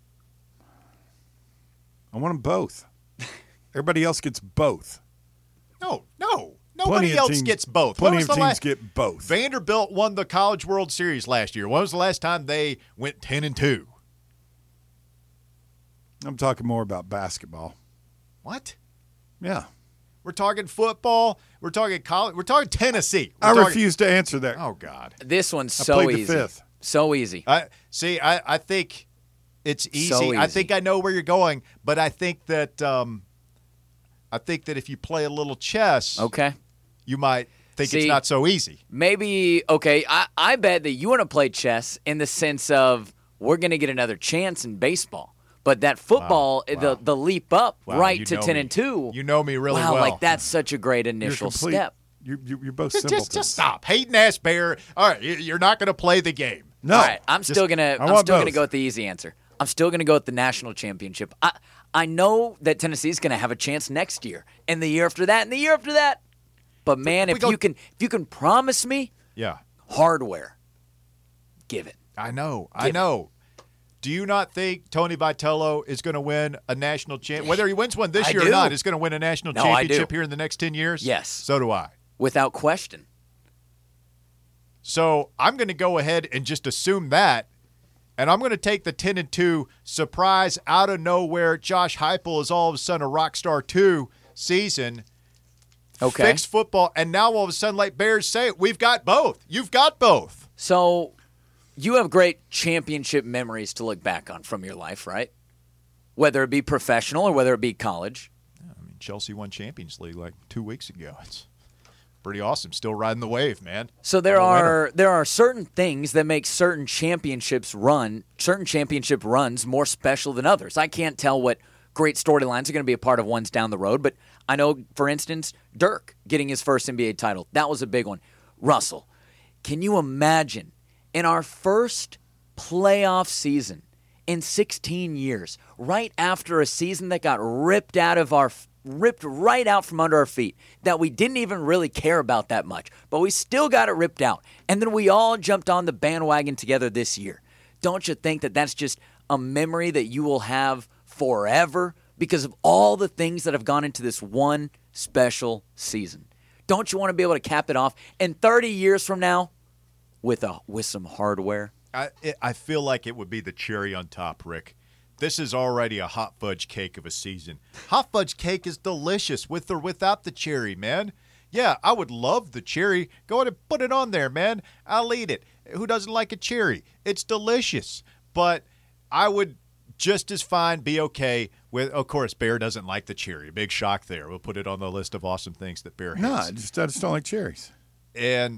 I want them both. Everybody else gets both. No, no. Plenty Nobody of else teams- gets both. When Plenty was of the teams last- get both. Vanderbilt won the College World Series last year. When was the last time they went ten and two? I'm talking more about basketball. What? Yeah. We're talking football. We're talking college. We're talking Tennessee. We're I talking- refuse to answer that. Oh, God. This one's I so played the easy. fifth. So easy. I see. I, I think it's easy. So I easy. think I know where you're going, but I think that um, I think that if you play a little chess, Okay. you might think it's See- not so easy. Maybe, okay, I, I bet that you want to play chess in the sense of we're going to get another chance in baseball. But that football, Wow. the the leap up Wow, right you to know ten me. and two. You know me really wow, well. like that's such a great You're initial complete- step. You're, you're, you're both Just, simpletons. just, just stop. Hating ass bear. All right, you- you're not going to play the game. No. All right, I'm Just- still gonna. I I'm want still gonna both. go with the easy answer. I'm still gonna go with the national championship. I I know that Tennessee's gonna have a chance next year, and the year after that, and the year after that. But man, we if go- you can, if you can promise me Yeah, hardware, give it. I know. I Give it. know. Do you not think Tony Vitello is going to win a national champ? Whether he wins one this I year or do. not, is going to win a national No, I do. championship here in the next ten years? Yes. So do I. Without question. So I'm going to go ahead and just assume that, and I'm going to take the ten and two surprise out of nowhere. Josh Heupel is all of a sudden a rock star two season. Okay. Fixed football, and now all of a sudden, like Bears say, we've got both. You've got both. So, you have great championship memories to look back on from your life, right? Whether it be professional or whether it be college. I mean, Chelsea won Champions League like two weeks ago. It's pretty awesome. Still riding the wave, man. So there I'm a winner. are there are certain things that make certain championships run, certain championship runs more special than others. I can't tell what great storylines are going to be a part of ones down the road, but I know, for instance, Dirk getting his first N B A title. That was a big one. Russell, can you imagine in our first playoff season in sixteen years, right after a season that got ripped out of our ripped right out from under our feet, that we didn't even really care about that much, but we still got it ripped out, and then we all jumped on the bandwagon together this year. Don't you think that that's just a memory that you will have forever because of all the things that have gone into this one special season? Don't you want to be able to cap it off in thirty years from now with a with some hardware? I, it, I feel like it would be the cherry on top, Rick. This is already a hot fudge cake of a season. Hot fudge cake is delicious with or without the cherry, man. Yeah, I would love the cherry. Go ahead and put it on there, man. I'll eat it. Who doesn't like a cherry? It's delicious. But I would just as fine be okay with, of course, Bear doesn't like the cherry. Big shock there. We'll put it on the list of awesome things that Bear hates. No, I just, I just don't like cherries. And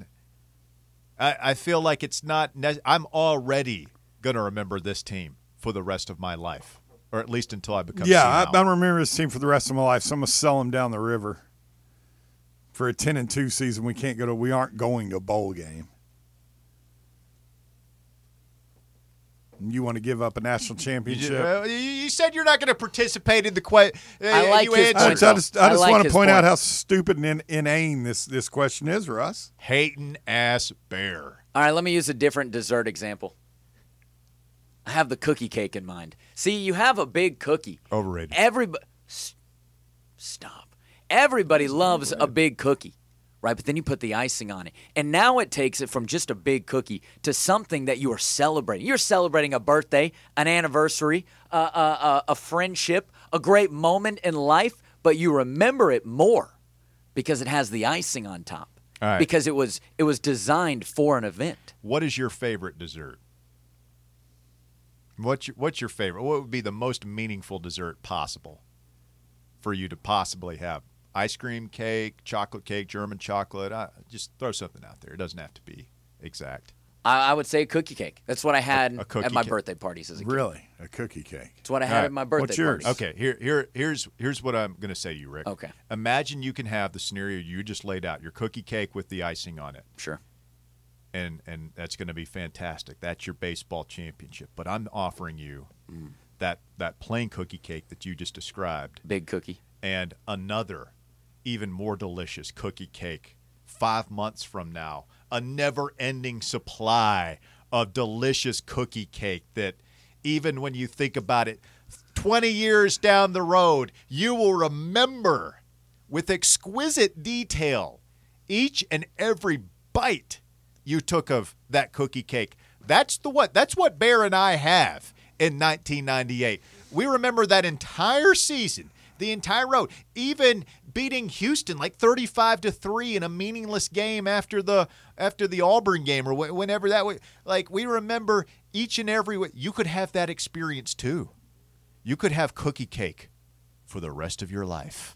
I, I feel like it's not ne- – I'm already going to remember this team for the rest of my life, or at least until I become Yeah, senile. I, I remember this team for the rest of my life, so I'm going to sell them down the river. For a ten and two season, we can't go to – we aren't going to a bowl game. You want to give up a national You, championship? just, well, you- you said you're not going to participate in the question. I like you his answered- I point, just, I though. just, I I just like want to his point out point. how stupid and in, inane this, this question is, Russ. Hating ass bear. All right, let me use a different dessert example. I have the cookie cake in mind. See, you have a big cookie. Overrated. Everybody, stop. Everybody loves a big cookie, right? But then you put the icing on it. And now it takes it from just a big cookie to something that you are celebrating. You're celebrating a birthday, an anniversary, uh, uh, uh, a friendship, a great moment in life, but you remember it more because it has the icing on top. All right. Because it was it was designed for an event. What is your favorite dessert? What's your, what's your favorite? What would be the most meaningful dessert possible for you to possibly have? Ice cream cake, chocolate cake, German chocolate. Uh, just throw something out there. It doesn't have to be exact. I, I would say cookie cake. That's what I had A- a cookie at my cake. birthday parties as a kid. Really? A cookie cake. That's what I had All right. at my birthday What's yours? parties. Okay, here, here, here's here's what I'm going to say to you, Rick. Okay. Imagine you can have the scenario you just laid out, your cookie cake with the icing on it. Sure. and and that's going to be fantastic. That's your baseball championship. But I'm offering you Mm. that that plain cookie cake that you just described, Big cookie. and another, even more delicious cookie cake five months from now. A never-ending supply of delicious cookie cake that, even when you think about it, twenty years down the road, you will remember with exquisite detail each and every bite you took of that cookie cake. That's the what that's what Bear and I have in nineteen ninety-eight. We remember that entire season, the entire road, even beating Houston like thirty-five to three in a meaningless game after the after the Auburn game or wh- whenever that was. Like, we remember each and every you could have that experience too. You could have cookie cake for the rest of your life.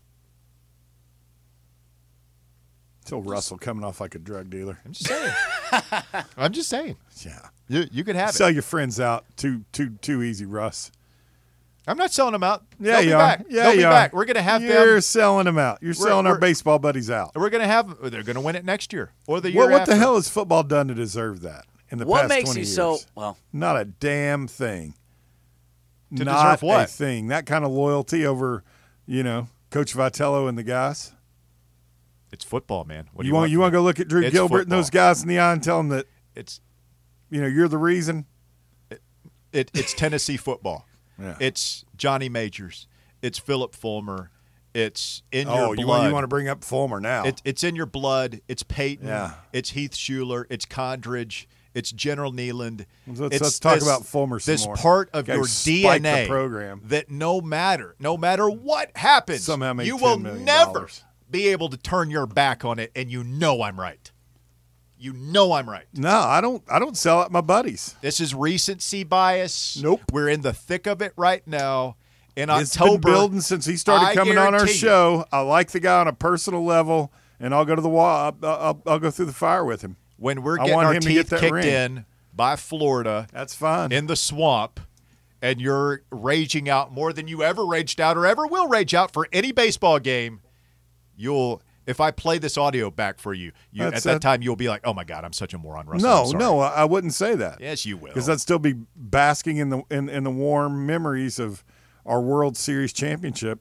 Till Russell coming off like a drug dealer. I'm just saying. I'm just saying. Yeah. You, you could have it. Sell your friends out too too too easy, Russ. I'm not selling them out. Yeah, They'll you be are. back. Yeah, They'll you be are. back. We're gonna have You're them. selling them out. You're We're- selling our we're- baseball buddies out. We're gonna have. They're gonna win it next year or the year What, what after. the hell has football done to deserve that in the What past makes twenty you years? so well? Not a damn thing. To Not deserve what? a thing. That kind of loyalty over, you know, Coach Vitello and the guys. It's football, man. What do You you want want? you want to go look at Drew It's Gilbert and those football. guys in the eye and tell them that, It's you know, you're the reason. it, it's Tennessee football. Yeah. It's Johnny Majors. It's Philip Fulmer. It's in Oh, your you blood. want you want to bring up Fulmer now? It, it's in your blood. It's Peyton. Yeah. It's Heath Schuler. It's Condridge. It's General Nealand. Let's- it's let's talk this- about Fulmer some This more. part of Guy your spiked D N A the program. that no matter, no matter what happens, Somehow made you $10 will million never be able to turn your back on it, and you know I'm right. You know I'm right. No, I don't. I don't sell out my buddies. This is recency bias. Nope. We're in the thick of it right now. In It's October, been building since he started I coming on our guarantee you- show. I like the guy on a personal level, and I'll go to the wall. I'll, I'll, I'll go through the fire with him. when we're I getting want our him to get teeth that kicked ring. in by Florida That's fine. in the swamp, and you're raging out more than you ever raged out or ever will rage out for any baseball game, you'll. If I play this audio back for you, you at That's that it. time you'll be like, "Oh my God, I'm such a moron." Russell. no, I'm sorry." no, I I wouldn't say that. Yes, you will. Because I'd still be basking in the in, in the warm memories of our World Series championship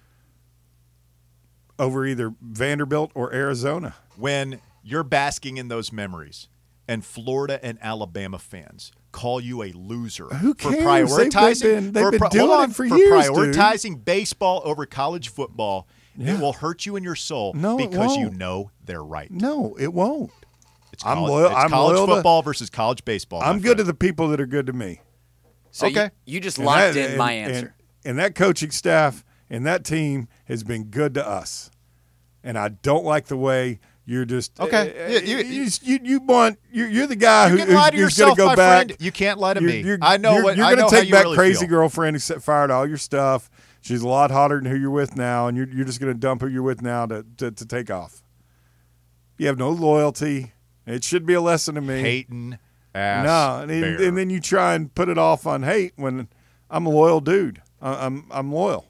over either Vanderbilt or Arizona. When you're basking in those memories, and Florida and Alabama fans call you a loser Who for cares? They've- they've prioritizing been- they've for been pri- doing hold it on, for for years, dude. prioritizing baseball over college football. Yeah. It will hurt you in your soul No, it because you won't. know they're right. No, it won't. It's I'm college, loyal- it's I'm college loyal to- football versus college baseball. my I'm good to friend. the people that are good to me. So Okay. you, you just And locked that- in my and- answer. And, and that coaching staff and that team has been good to us. And I don't like the way you're just Okay. uh, You- you- you, you, you want you're, you're the guy You who, can lie to who's, who's yourself, going to my go back. friend. You can't lie to You're- me. you're- I know you're, what you're I gonna know take how you back really crazy feel. girlfriend who set fired all your stuff. She's a lot hotter than who you're with now, and you're you're just going to dump who you're with now to, to to take off. You have no loyalty. It should be a lesson to me. Hating ass. No, and, bear. and then you try and put it off on hate when I'm a loyal dude. I- I'm I'm loyal.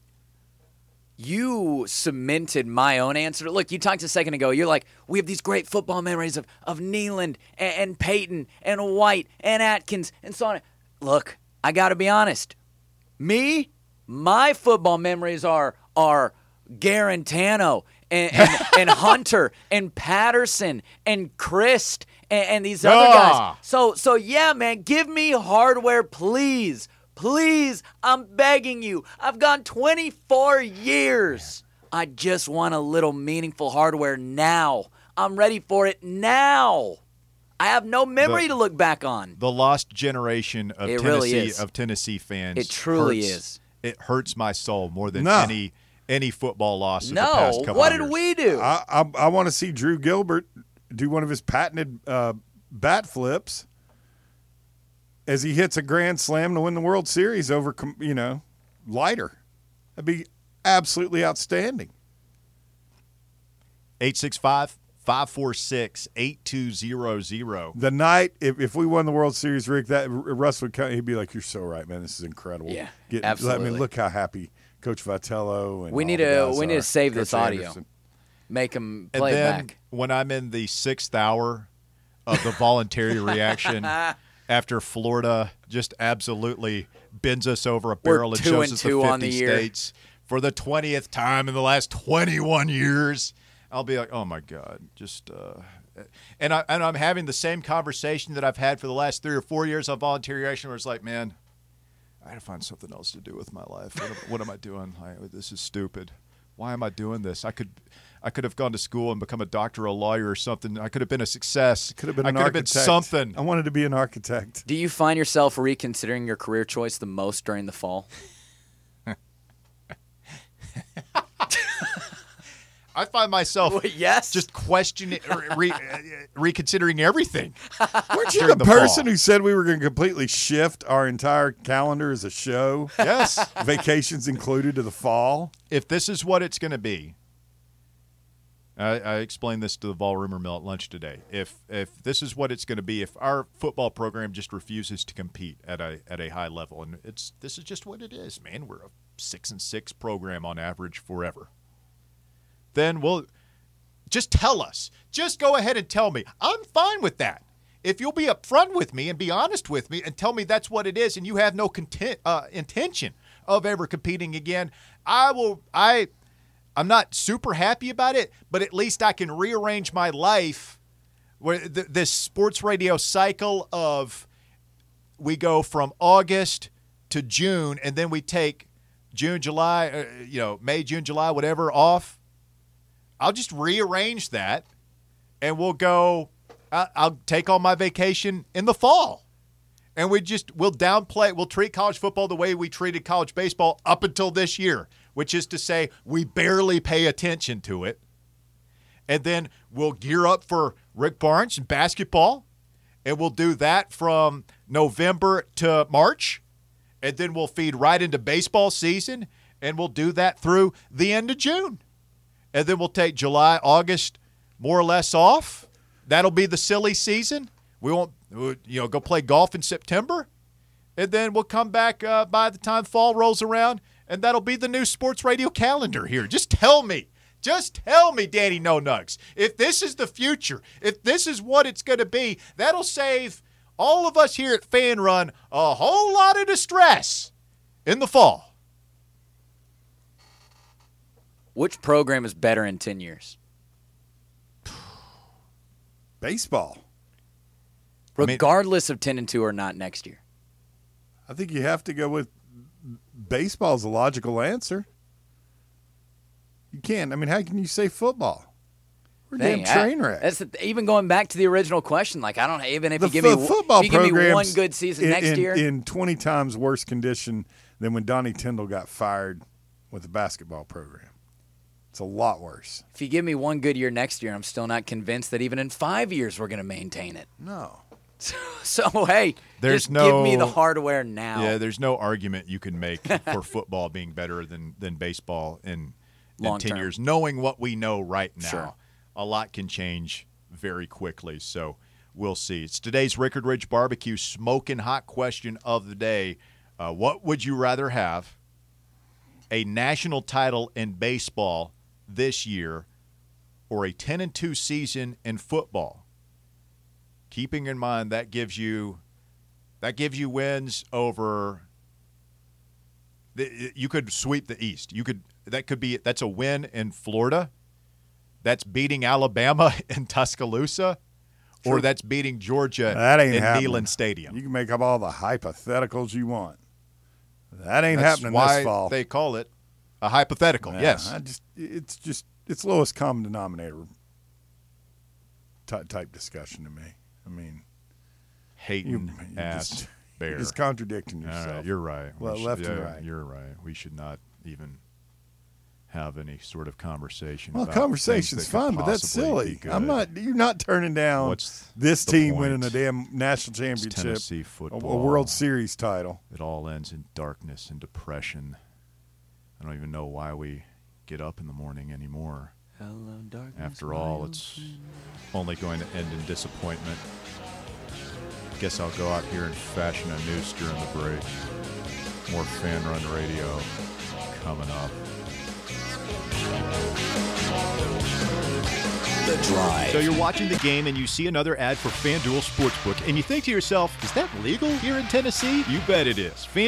You cemented my own answer. Look, you talked a second ago. You're like, we have these great football memories of, of Nealand and, and Peyton and White and Atkins and so on. look, I got to be honest. Me, my football memories are are Garantano and, and, and Hunter and Patterson and Christ and, and these other Ah. guys. So, so yeah, man, give me hardware, please. Please, I'm begging you. I've gone twenty-four years. I just want a little meaningful hardware now. I'm ready for it now. I have no memory The- to look back on. The lost generation of It Tennessee really is. of Tennessee fans. It truly hurts- is. It hurts my soul more than No. any any football loss of the past No, couple what of did years. we do? I I, I want to see Drew Gilbert do one of his patented uh, bat flips as he hits a grand slam to win the World Series over, com- you know, Leiter. That'd be absolutely outstanding. eight six five, five four six, eight two zero zero. The night, if, if we won the World Series, Rick, that Russ would come, he'd be like, "You're so right, man. This is incredible." Yeah, Get, absolutely. I mean, look how happy Coach Vitello and We all need the to- guys we need are. to save Coach this audio. Anderson. Make them And play then it back. when I'm in the sixth hour of the voluntary reaction after Florida just absolutely bends us over a We're barrel and two shows and us two the on the fifty year. states for the twentieth time in the last twenty-one years, I'll be like, oh my God, just uh, and I and I'm having the same conversation that I've had for the last three or four years of voluntary reaction, where it's like, man, I gotta find something else to do with my life. What am, what am I doing? Like, this is stupid. Why am I doing this? I could, I could have gone to school and become a doctor or a lawyer or something. I could have been a success. Could have been I an could architect. have been something. I wanted to be an architect. Do you find yourself reconsidering your career choice the most during the fall? I find myself yes. just questioning, or re, uh, reconsidering everything. Weren't you During the, the person fall. who said we were going to completely shift our entire calendar as a show? Yes. Vacations included to the fall? If this is what it's going to be, I, I explained this to the Vol Rumor Mill at lunch today. If if this is what it's going to be, if our football program just refuses to compete at a at a high level, and it's this is just what it is, man. We're a six and six program on average forever. Then we'll just tell us. Just go ahead and tell me. I'm fine with that. If you'll be upfront with me and be honest with me and tell me that's what it is, and you have no content, uh, intention of ever competing again, I will. I. I'm not super happy about it, but at least I can rearrange my life where th- this sports radio cycle of we go from August to June, and then we take June, July, uh, you know, May, June, July, whatever off. I'll just rearrange that, and we'll go. I- I'll take all my vacation in the fall, and we just we'll downplay. We'll treat college football the way we treated college baseball up until this year, which is to say we barely pay attention to it. And then we'll gear up for Rick Barnes and basketball, and we'll do that from November to March, and then we'll feed right into baseball season, and we'll do that through the end of June. And then we'll take July, August more or less off. That'll be the silly season. We won't, you know, go play golf in September, and then we'll come back uh, by the time fall rolls around, and that'll be the new sports radio calendar here. Just tell me. Just tell me, Danny No Nugs. If this is the future, if this is what it's going to be, that'll save all of us here at Fan Run a whole lot of distress in the fall. Which program is better in ten years? Baseball. I mean- Regardless of ten and two or not next year. I think you have to go with baseball as a logical answer. You can't. I mean, how can you say football? We're a Dang, damn train I- wreck. That's the, even going back to the original question. Like I don't even if the you give fo- me football if you give me one programs good season in, next in, year. in twenty times worse condition than when Donnie Tyndall got fired with the basketball program. It's a lot worse. If you give me one good year next year, I'm still not convinced that even in five years we're going to maintain it. No. So hey, There's just no- give me the hardware now. Yeah, there's no argument you can make for football being better than, than baseball in, in Long ten term. years. Knowing what we know right now, Sure. a lot can change very quickly. So we'll see. It's today's Rickard Ridge Barbecue smoking hot question of the day. Uh, what would you rather have? A national title in baseball this year or a ten and two season in football? Keeping in mind that gives you That gives you wins over the, you could sweep the East. You could that could be that's a win in Florida. That's beating Alabama in Tuscaloosa. True. Or that's beating Georgia that ain't in happening. Neyland Stadium. You can make up all the hypotheticals you want. That ain't That's happening why this fall. They call it a hypothetical. Yeah, yes, I just it's just it's lowest common denominator type, type discussion to me. I mean, hating you, you ass just, bear. It's contradicting All yourself. right, you're right. Well, We left should, and yeah, right. You're right. We should not even have any sort of conversation. Well, about conversation's things that could fun, but that's possibly silly. be good. I'm not. You're not turning down What's this the team point? winning a damn national It's championship, Tennessee a, football. a World Series title. It all ends in darkness and depression. I don't even know why we get up in the morning anymore. Hello, darkness. After all, it's only going to end in disappointment. Guess I'll go out here and fashion a noose during the break. More Fan Run Radio coming up. The Drive. So you're watching the game and you see another ad for FanDuel Sportsbook, and you think to yourself, is that legal here in Tennessee? You bet it is. Fan-